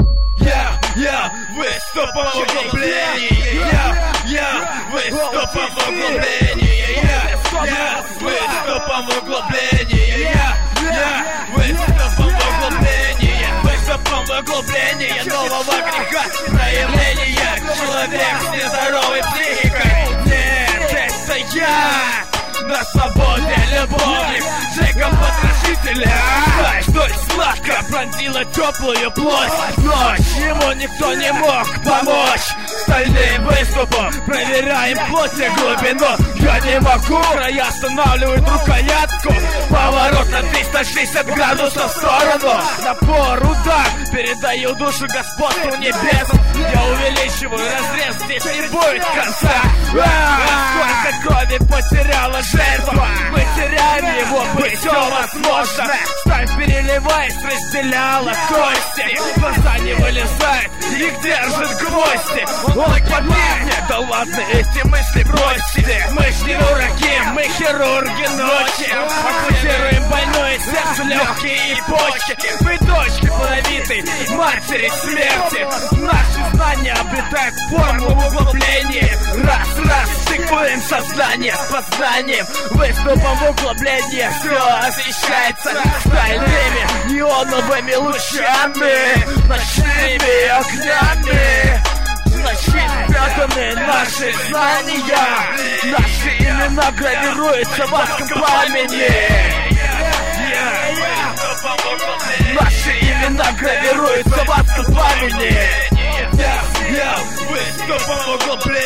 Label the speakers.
Speaker 1: Выступом в углублении. Выступом в углублении. Выступом в углублении. Выступом в углублении. Выступом в углублении нового греха. Проявление. Человек с нездоровой психикой. Нет, это я. На свободе любовник, Джеком потрошителя. Столь сладко пронзила теплую плоть. Ночь ему никто не мог помочь. Стальным выступом проверяем плоть и глубину. Я не могу, края останавливают рукоятку. Поворот на 360 градусов в сторону. Напор, удар, передаю душу господству небес. Я увеличиваю разрез, здесь не будет конца. Сколько крови потеряла жертва. Мы теряем его, быть все возможно. Сталь, переливаясь, разделяла кости. Глаза не вылезают, их держат гвозди. Он помернет, да ладно, эти мысли бросьте. Мы ж не дураки, мы хирурги ночи. Ампутируем больное сердце, легкие и почки. Мы дочки плодовитой матери смерти. Наши знания обретают форму в углублении. Раз, стыкуем сознание с познанием. Выступом в углублении все освещается стальными неоновыми лучами, ночными огнями. Ночи спрятаны наши знания. Наши имена гравируются в адском пламени. Наши имена гравируются в адском пламени. Выступом в углублении.